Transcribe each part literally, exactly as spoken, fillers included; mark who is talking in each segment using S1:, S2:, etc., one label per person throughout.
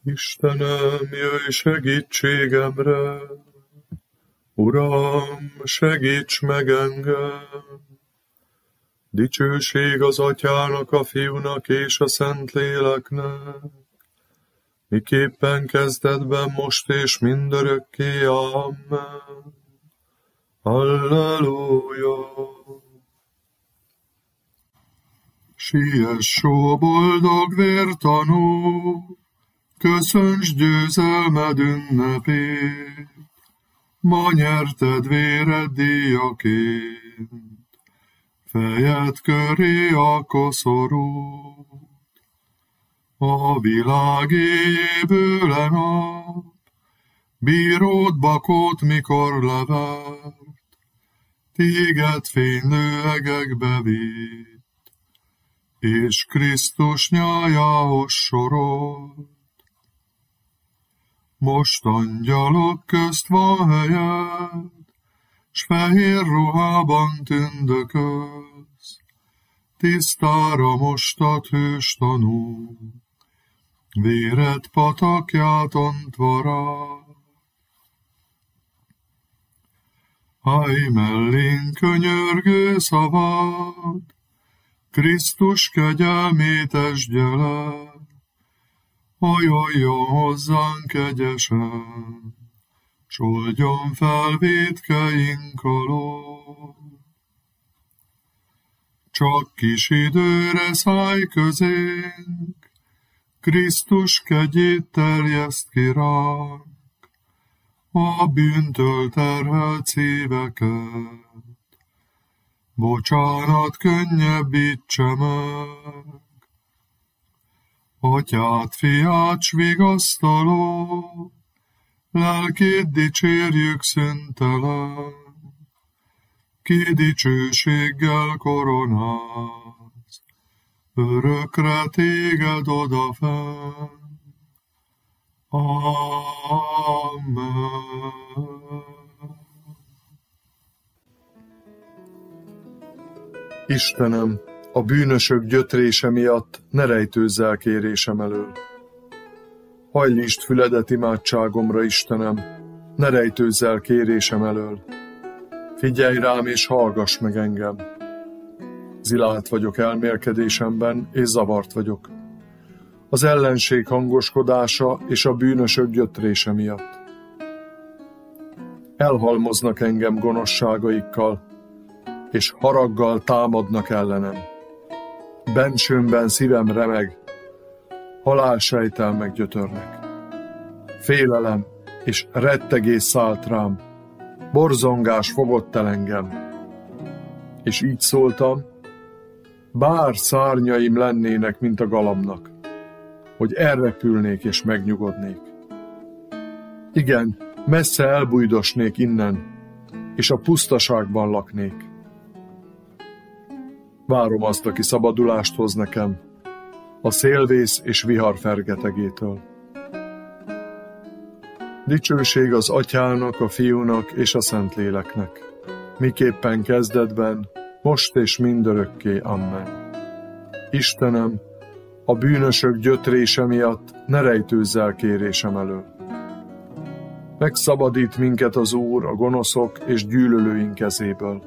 S1: Istenem, jöjj segítségemre, Uram, segíts meg engem! Dicsőség az Atyának, a Fiúnak és a Szentléleknek, miképpen kezdetben, most és mindörökké. Amen. Halleluja! Siess, ó boldog vértanú, köszöntsd győzelmed ünnepét, ma nyerted véred díjaként, fejed köré a koszorút. A világ éjjéből a nap, bíród bakót mikor levert, téged fénylő egekbe vitt, és Krisztus nyájához sorolt. Most angyalok közt van helyed, s fehér ruhában tündökölsz, tisztára mostat hős tanú, véred patakját ontva rád. Állj mellénk könyörgő szavad, Krisztus kegyelmét esdje le, hajoljon hozzánk kegyesen, s oldjon fel vétkeink alól. Csak kis időre szállj közénk, Krisztus kegyét terjeszt ki ránk, a bűntől terhelt szíveket, bocsánat könnyebbítse meg. Atyát, Fiát, s vigasztaló, lelkét dicsérjük szüntelen, ki dicsőséggel koronáz, örökre téged odafenn. Amen. Istenem, a bűnösök gyötrése miatt ne rejtőzz el kérésem elől. Hajlítsd füledet imádságomra, Istenem, ne rejtőzz el kérésem elől. Figyelj rám és hallgass meg engem. Zilált vagyok elmélkedésemben, és zavart vagyok. Az ellenség hangoskodása és a bűnösök gyötrése miatt. Elhalmoznak engem gonoszságaikkal, és haraggal támadnak ellenem. Bensőmben szívem remeg, halálsejtelmek gyötörnek. Félelem és rettegés szállt rám, borzongás fogott el engem. És így szóltam, bár szárnyaim lennének, mint a galambnak, hogy elrepülnék és megnyugodnék. Igen, messze elbújdosnék innen, és a pusztaságban laknék. Várom azt, aki szabadulást hoz nekem, a szélvész és vihar fergetegétől. Dicsőség az Atyának, a Fiúnak és a Szentléleknek, miképpen kezdetben, most és mindörökké. Amen. Istenem, a bűnösök gyötrése miatt ne rejtőzz el kérésem elől. Megszabadít minket az Úr a gonoszok és gyűlölőink kezéből.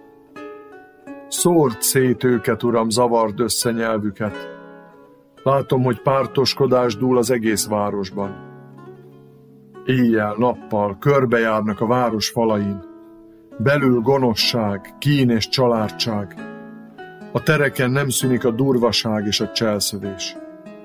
S1: Szórd szét őket, Uram, zavard össze nyelvüket. Látom, hogy pártoskodás dúl az egész városban. Éjjel-nappal körbejárnak a város falain. Belül gonoszság, kín és családság. A tereken nem szűnik a durvaság és a cselszövés.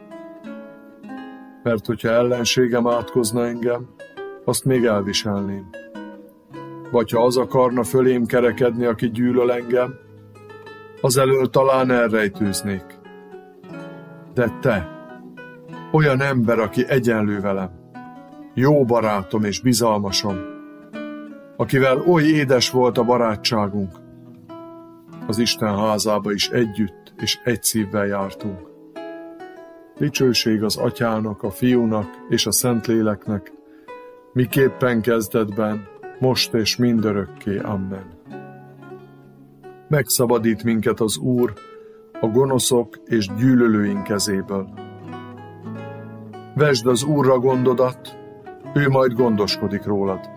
S1: Mert hogyha ellenségem átkozna engem, azt még elviselném. Vagy ha az akarna fölém kerekedni, aki gyűlöl engem, azelől talán elrejtőznék. De te, olyan ember, aki egyenlő velem, jó barátom és bizalmasom, akivel oly édes volt a barátságunk, az Isten házába is együtt és egy szívvel jártunk. Dicsőség az Atyának, a Fiúnak és a Szentléleknek, miképpen kezdetben, most és mindörökké. Amen. Megszabadít minket az Úr a gonoszok és gyűlölőink kezéből. Vesd az Úrra gondodat, ő majd gondoskodik rólad.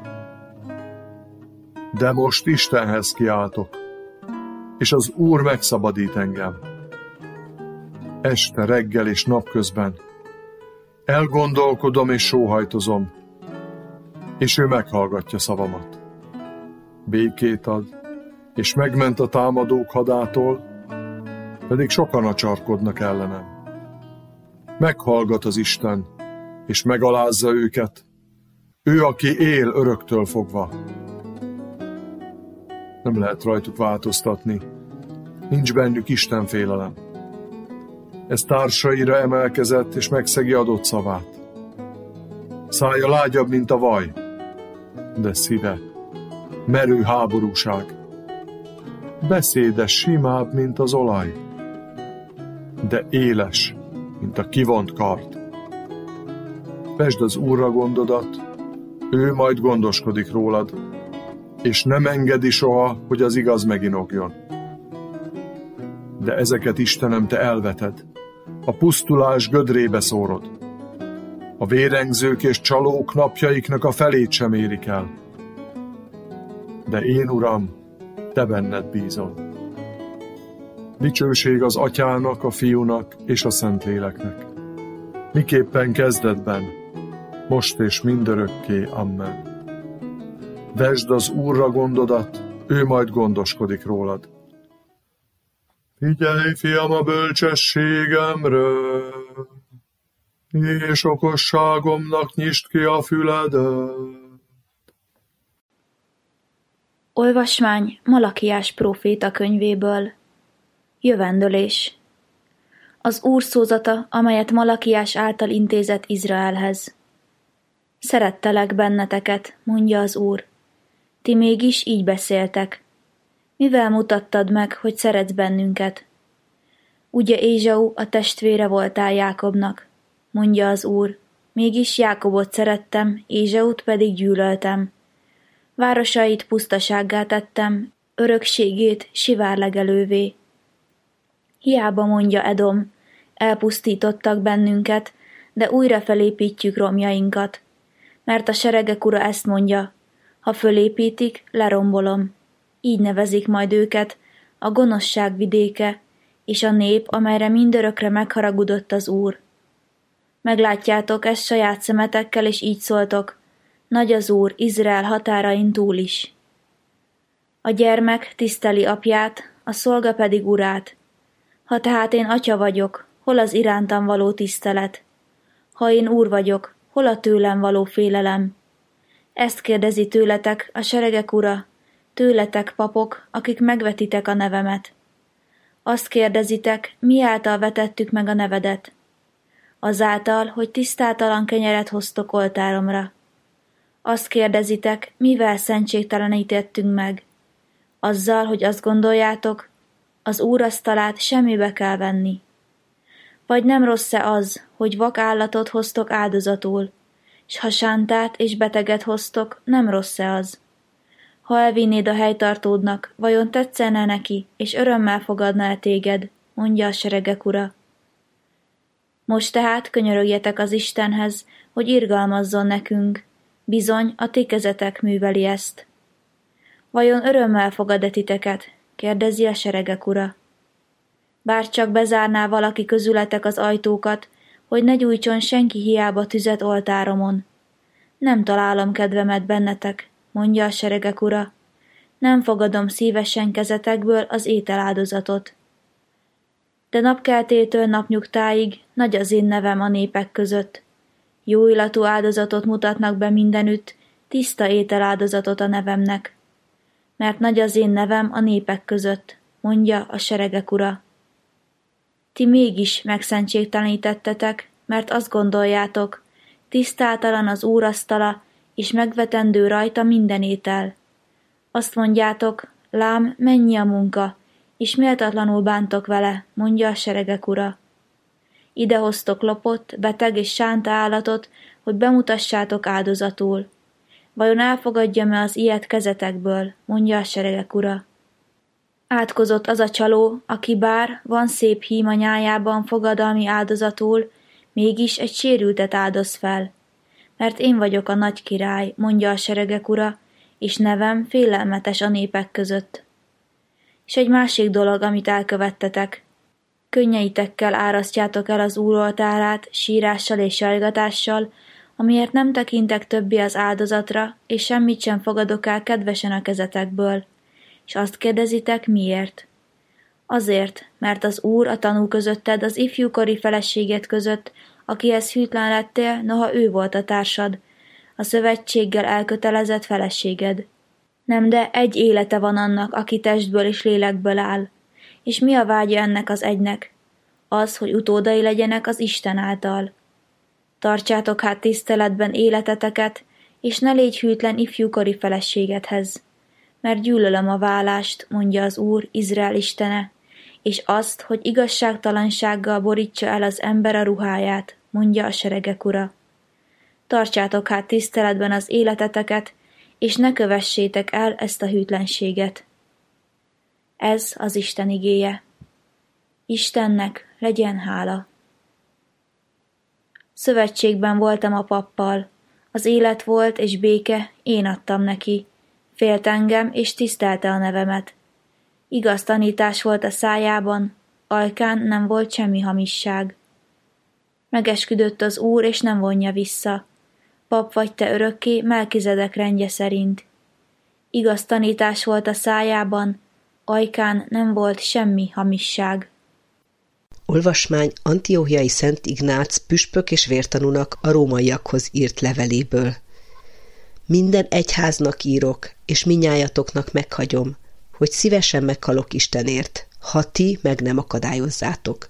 S1: De most Istenhez kiáltok, és az Úr megszabadít engem. Este, reggel és napközben elgondolkodom és sóhajtozom, és ő meghallgatja szavamat. Békét ad, és megment a támadók hadától, pedig sokan acsarkodnak ellenem. Meghallgat az Isten, és megalázza őket, ő, aki él öröktől fogva. Nem lehet rajtuk változtatni, nincs bennük Isten félelem. Ez társaira emelkezett, és megszegi adott szavát. Szája lágyabb, mint a vaj, de szíve merő háborúság. Beszéde simább, mint az olaj, de éles, mint a kivont kard. Vesd az Úrra gondodat, ő majd gondoskodik rólad, és nem engedi soha, hogy az igaz meginogjon. De ezeket, Istenem, te elveted, a pusztulás gödrébe szórod. A vérengzők és csalók napjaiknak a felét sem érik el. De én, Uram, te benned bízom. Dicsőség az Atyának, a Fiúnak és a Szentléleknek. Miképpen kezdetben, most és mindörökké. Amen. Vesd az Úrra gondodat, ő majd gondoskodik rólad. Figyelj, fiam, a bölcsességemre, és okosságomnak nyisd ki a füledet.
S2: Olvasmány Malakiás próféta könyvéből. Jövendölés. Az Úr szózata, amelyet Malakiás által intézett Izraelhez. Szerettelek benneteket, mondja az Úr. Ti mégis így beszéltek. Mivel mutattad meg, hogy szeretsz bennünket? Ugye Ézsau a testvére voltál Jákobnak, mondja az Úr. Mégis Jákobot szerettem, Ézsaut pedig gyűlöltem. Városait pusztasággá tettem, örökségét sivárlegelővé. Hiába mondja Edom, elpusztítottak bennünket, de újra felépítjük romjainkat. Mert a seregek Ura ezt mondja, ha fölépítik, lerombolom. Így nevezik majd őket, a gonoszság vidéke, és a nép, amelyre mindörökre megharagudott az Úr. Meglátjátok ezt saját szemetekkel, és így szóltok, nagy az Úr Izrael határain túl is. A gyermek tiszteli apját, a szolga pedig urát. Ha tehát én atya vagyok, hol az irántam való tisztelet? Ha én úr vagyok, hol a tőlem való félelem? Ezt kérdezi tőletek a seregek Ura, tőletek papok, akik megvetitek a nevemet. Azt kérdezitek, miáltal vetettük meg a nevedet? Azáltal, hogy tisztátalan kenyeret hoztok oltáromra. Azt kérdezitek, mivel szentségtelenítettünk meg? Azzal, hogy azt gondoljátok, az Úr asztalát semmibe kell venni. Vagy nem rossz-e az, hogy vak állatot hoztok áldozatul, s ha sántát és beteget hoztok, nem rossz-e az? Ha elvinnéd a helytartódnak, vajon tetszene neki, és örömmel fogadna-e téged, mondja a seregek Ura. Most tehát könyörögjetek az Istenhez, hogy irgalmazzon nekünk, bizony a ti kezetek műveli ezt. Vajon örömmel fogad-e titeket? Kérdezi a seregek Ura. Bár csak bezárná valaki közületek az ajtókat, hogy ne gyújtson senki hiába tüzet oltáromon. Nem találom kedvemet bennetek, mondja a seregek Ura. Nem fogadom szívesen kezetekből az ételáldozatot. De napkeltétől napnyugtáig nagy az én nevem a népek között. Jó illatú áldozatot mutatnak be mindenütt, tiszta ételáldozatot a nevemnek. Mert nagy az én nevem a népek között, mondja a seregek Ura. Ti mégis megszentségtelenítettetek, mert azt gondoljátok, tisztátalan az Úr asztala, és megvetendő rajta minden étel. Azt mondjátok, lám, mennyi a munka, és méltatlanul bántok vele, mondja a seregek Ura. Idehoztok lopott, beteg és sánta állatot, hogy bemutassátok áldozatul. Vajon elfogadjam-e az ilyet kezetekből, mondja a seregek Ura. Átkozott az a csaló, aki bár van szép hím a nyájában fogadalmi áldozatul, Mégis egy sérültet áldoz fel, mert én vagyok a nagy király, mondja a seregek ura, és nevem félelmetes a népek között. És egy másik dolog, amit elkövettetek. Könnyeitekkel árasztjátok el az Úr oltárát, sírással és jajgatással, amiért nem tekintek többé az áldozatra, és semmit sem fogadok el kedvesen a kezetekből. És azt kérdezitek, miért? Azért, mert az Úr a tanú közötted az ifjúkori feleséged között, akihez hűtlen lettél, noha ő volt a társad, a szövetséggel elkötelezett feleséged. Nem, de egy élete van annak, aki testből és lélekből áll. És mi a vágya ennek az egynek? Az, hogy utódai legyenek az Isten által. Tartsátok hát tiszteletben életeteket, és ne légy hűtlen ifjúkori feleségedhez. Mert gyűlölöm a vállást, mondja az Úr, Izrael istene, és azt, hogy igazságtalansággal borítsa el az ember a ruháját, mondja a seregek ura. Tartsátok hát tiszteletben az életeteket, és ne kövessétek el ezt a hűtlenséget. Ez az Isten igéje. Istennek legyen hála. Szövetségben voltam a pappal, az élet volt és béke, én adtam neki. Félt engem és tisztelte a nevemet. Igaz tanítás volt a szájában, ajkán nem volt semmi hamisság. Megesküdött az Úr, és nem vonja vissza. Pap vagy te örökké, Melkizedek rendje szerint. Igaz tanítás volt a szájában, ajkán nem volt semmi hamisság.
S3: Olvasmány Antiochiai Szent Ignác püspök és vértanúnak a rómaiakhoz írt leveléből. Minden egyháznak írok, és minnyájatoknak meghagyom, hogy szívesen meghalok Istenért, ha ti meg nem akadályozzátok.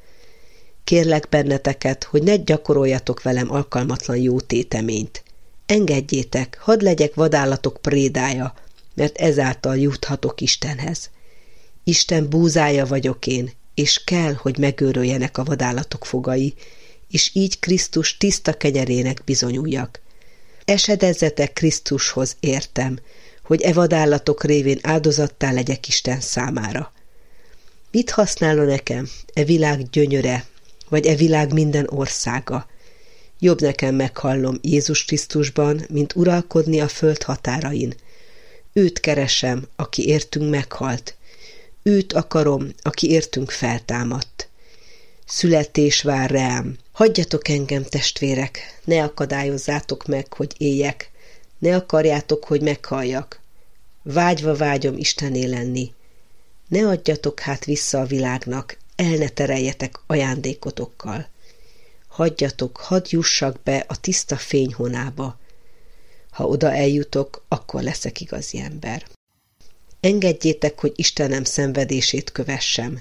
S3: Kérlek benneteket, hogy ne gyakoroljatok velem alkalmatlan jó téteményt. Engedjétek, hadd legyek vadállatok prédája, mert ezáltal juthatok Istenhez. Isten búzája vagyok én, és kell, hogy megőröljenek a vadállatok fogai, és így Krisztus tiszta kenyerének bizonyuljak. Esedezzetek Krisztushoz értem, hogy e vadállatok révén áldozattá legyek Isten számára. Mit használna nekem e világ gyönyöre, vagy e világ minden országa? Jobb nekem meghallom Jézus Krisztusban, mint uralkodni a föld határain. Őt keresem, aki értünk meghalt. Őt akarom, aki értünk feltámadt. Születés vár rám. Hagyjatok engem, testvérek, ne akadályozzátok meg, hogy éljek, ne akarjátok, hogy meghalljak. Vágyva vágyom Istené lenni. Ne adjatok hát vissza a világnak, el ne tereljetek ajándékotokkal. Hagyjatok, hadd jussak be a tiszta fényhonába. Ha oda eljutok, akkor leszek igazi ember. Engedjétek, hogy Istenem szenvedését kövessem.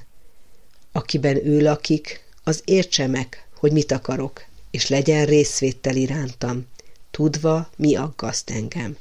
S3: Akiben ő lakik, az értse meg, hogy mit akarok, és legyen részvéttel irántam, tudva, mi aggaszt engem.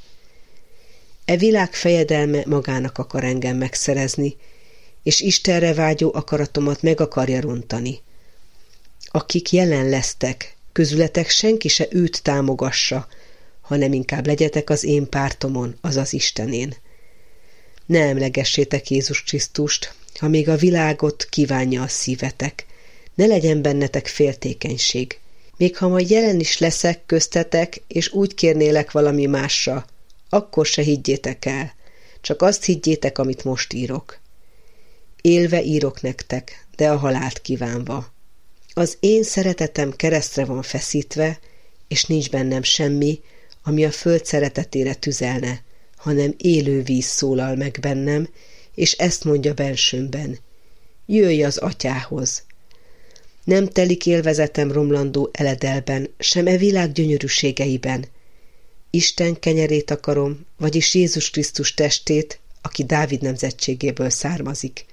S3: E világ fejedelme magának akar engem megszerezni, és Istenre vágyó akaratomat meg akarja rontani. Akik jelen lesztek, közületek senki se őt támogassa, hanem inkább legyetek az én pártomon, azaz Istenén. Ne emlegessétek Jézus Krisztust, ha még a világot kívánja a szívetek. Ne legyen bennetek féltékenység. Még ha majd jelen is leszek köztetek, és úgy kérnélek valami másra, akkor se higgyétek el, csak azt higgyétek, amit most írok. Élve írok nektek, de a halált kívánva. Az én szeretetem keresztre van feszítve, és nincs bennem semmi, ami a föld szeretetére tüzelne, hanem élő víz szólal meg bennem, és ezt mondja bensőmben. Jöjj az atyához! Nem telik élvezetem romlandó eledelben, sem e világ gyönyörűségeiben. Isten kenyerét akarom, vagyis Jézus Krisztus testét, aki Dávid nemzetségéből származik.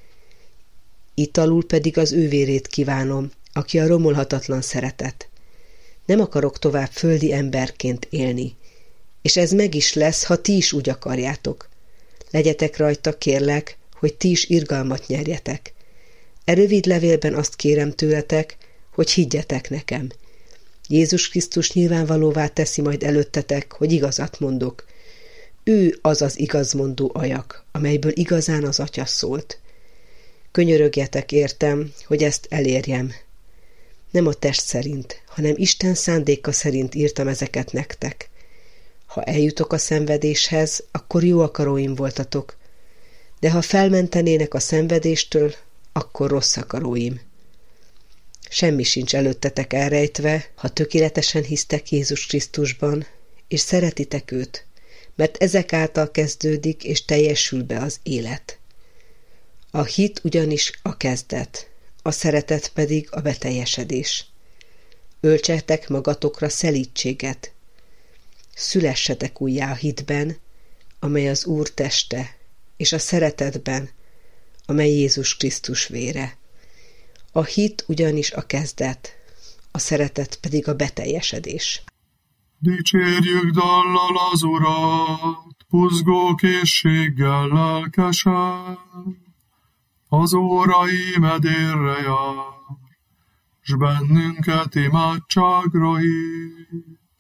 S3: Italul pedig az ő vérét kívánom, aki a romolhatatlan szeretet. Nem akarok tovább földi emberként élni, és ez meg is lesz, ha ti is úgy akarjátok. Legyetek rajta, kérlek, hogy ti is irgalmat nyerjetek. E rövid levélben azt kérem tőletek, hogy higgyetek nekem. Jézus Krisztus nyilvánvalóvá teszi majd előttetek, hogy igazat mondok. Ő az az igazmondó ajak, amelyből igazán az Atya szólt. Könyörögjetek értem, hogy ezt elérjem. Nem a test szerint, hanem Isten szándéka szerint írtam ezeket nektek. Ha eljutok a szenvedéshez, akkor jó akaróim voltatok, de ha felmentenének a szenvedéstől, akkor rossz akaróim. Semmi sincs előttetek elrejtve, ha tökéletesen hisztek Jézus Krisztusban, és szeretitek őt, mert ezek által kezdődik és teljesül be az élet. A hit ugyanis a kezdet, a szeretet pedig a beteljesedés. Öltsetek magatokra szelídséget. Szülessetek újjá a hitben, amely az Úr teste, és a szeretetben, amely Jézus Krisztus vére. A hit ugyanis a kezdet, a szeretet pedig a beteljesedés.
S1: Dicsérjük dallal az Urat, buzgó készséggel lelkesen, az órai medérre jár, s bennünket imádságra hív.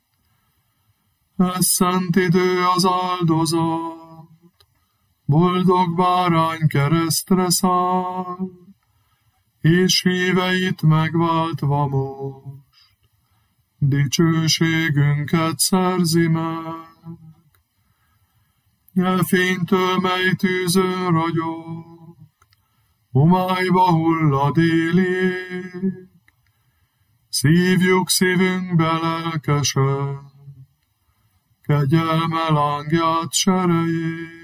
S1: Ez szent idő az áldozat, boldog bárány keresztre száll, és híveit megváltva most, dicsőségünket szerzi meg. E fénytől, mely tűzön ragyog, homályba hull a déli ég, szívjuk szívünkbe lelkesen, kegyelme lángját serejét.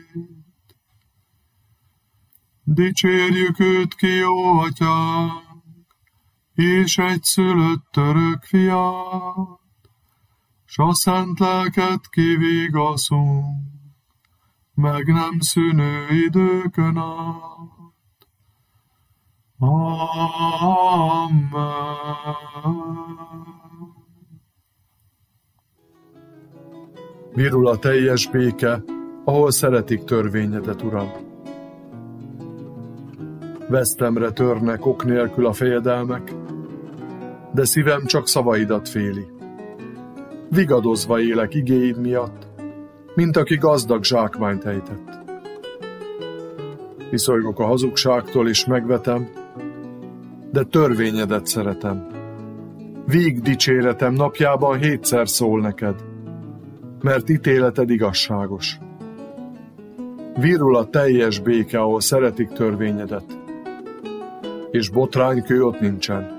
S1: Dicsérjük őt ki, jó atyánk, és egyszülött örök fiát, s a szent lelket kivigaszunk, meg nem szűnő időkön át. Amen. Virul a teljes béke, ahol szeretik törvényedet, Uram. Vesztemre törnek ok nélkül a fejedelmek, de szívem csak szavaidat féli. Vigadozva élek igéid miatt, mint aki gazdag zsákmányt ejtett. Viszolygok a hazugságtól és megvetem, de törvényedet szeretem. Víg dicséretem napjában hétszer szól neked, mert ítéleted igazságos. Virul a teljes béke, ahol szeretik törvényedet, és botránykő ott nincsen.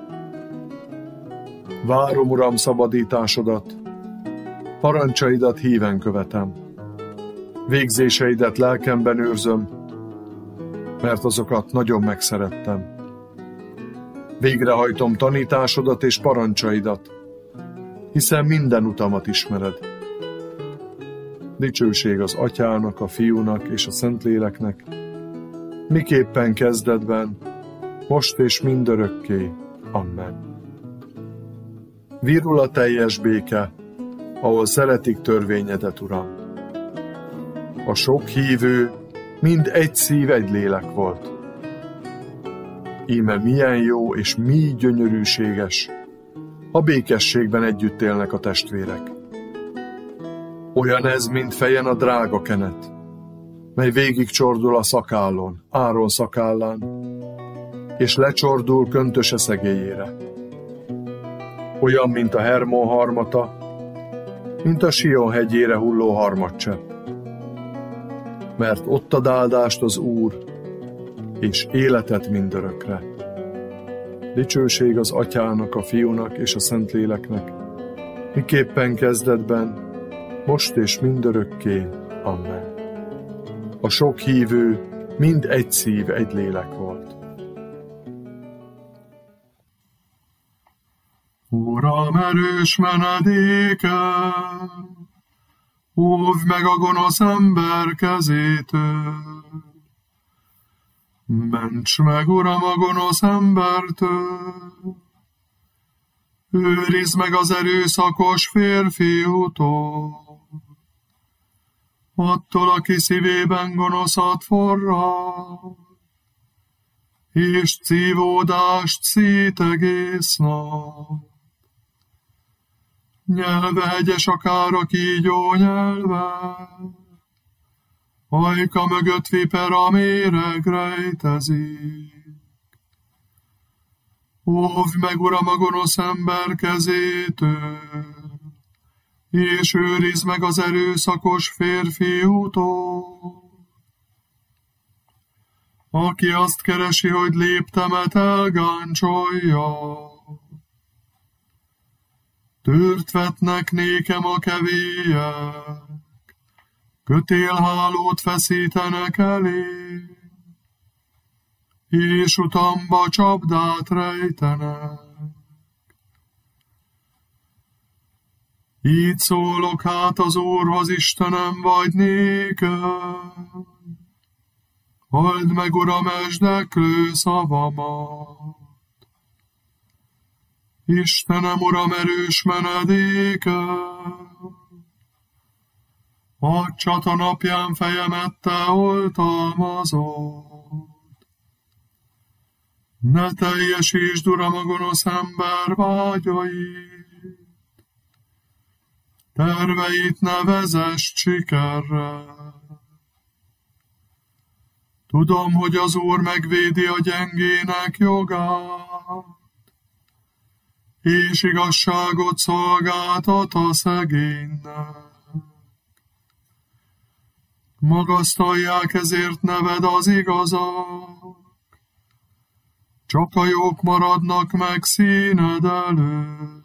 S1: Várom, Uram, szabadításodat, parancsaidat híven követem. Végzéseidet lelkemben őrzöm, mert azokat nagyon megszerettem. Végrehajtom tanításodat és parancsaidat, hiszen minden utamat ismered. Dicsőség az Atyának, a Fiúnak és a Szentléleknek, miképpen kezdetben, most és mindörökké. Amen. Virul a teljes béke, ahol szeretik törvényedet, Uram. A sok hívő mind egy szív, egy lélek volt. Íme milyen jó és mi gyönyörűséges, a békességben együtt élnek a testvérek. Olyan ez, mint fejen a drága kenet, mely végig csordul a szakállon, Áron szakállán, és lecsordul köntöse szegélyére. Olyan, mint a Hermon harmata, mint a Sion hegyére hulló harmadcsepp. Mert ott ad áldást az Úr, és életet mindörökre. Dicsőség az Atyának, a Fiúnak és a Szentléleknek, miképpen kezdetben, most és mindörökké. Amen. A sok hívő mind egy szív, egy lélek volt. Uram, erős menedéke, óvj meg a gonosz ember kezétől. Ments meg, Uram, a gonosz embertől. Őrizd meg az erőszakos férfiútól. Attól, aki szívében gonoszat forrad, és szívódást szít egész nap. Nyelve hegyes akár a kígyó nyelve, ajka mögött vipera méreg rejtezik. Óvj meg, Uram, a gonosz ember kezétől, és őrizd meg az erőszakos férfiútól, aki azt keresi, hogy léptemet elgáncsolja. Tört vetnek nékem a kevélyek, kötélhálót feszítenek elé, és utamba csapdát rejtenek. Így szólok hát az Úrhoz, Istenem vagy néked. Halld meg, Uram, esdeklő szavamat. Istenem, Uram, erős menedékem. A csata napján fejemet te oltalmazod. Ne teljesítsd, Uram, a gonosz ember vágyait. Terveit ne vezess sikerre. Tudom, hogy az Úr megvédi a gyengének jogát, és igazságot szolgáltat a szegénynek. Magasztalják ezért neved az igazak, csak a jók maradnak meg színed előtt.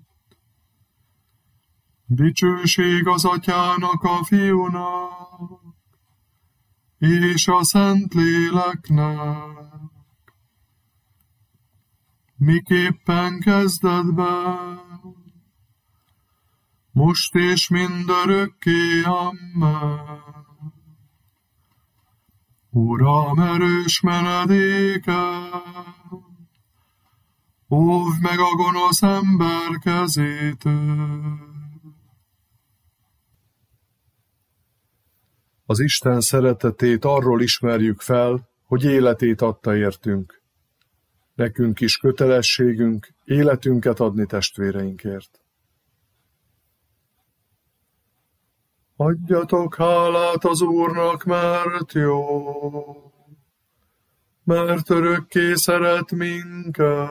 S1: Dicsőség az Atyának, a Fiúnak, és a Szentléleknek, miképpen kezdetben, most és mindörökké, amen. Uram, erős menedékem, óvj meg a gonosz ember kezétől. Az Isten szeretetét arról ismerjük fel, hogy életét adta értünk. Nekünk is kötelességünk életünket adni testvéreinkért. Adjatok hálát az Úrnak, mert jó, mert örökké szeret minket.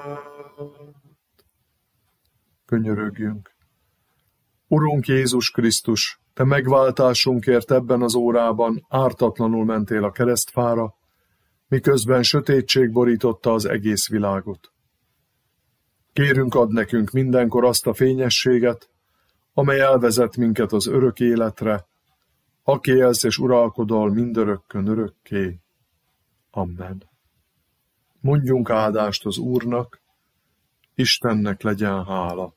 S1: Könyörögjünk. Urunk Jézus Krisztus, te megváltásunkért ebben az órában ártatlanul mentél a keresztfára, miközben sötétség borította az egész világot. Kérünk, add nekünk mindenkor azt a fényességet, amely elvezet minket az örök életre, aki élsz és uralkodol mindörökkön örökké. Amen. Mondjunk áldást az Úrnak, Istennek legyen hála.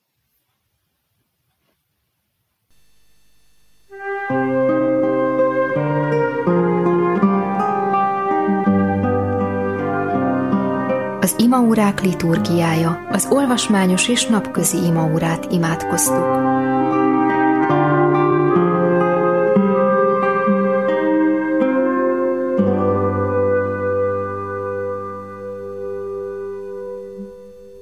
S4: Az imaórák liturgiája, az olvasmányos és napközi imaórát imádkoztuk.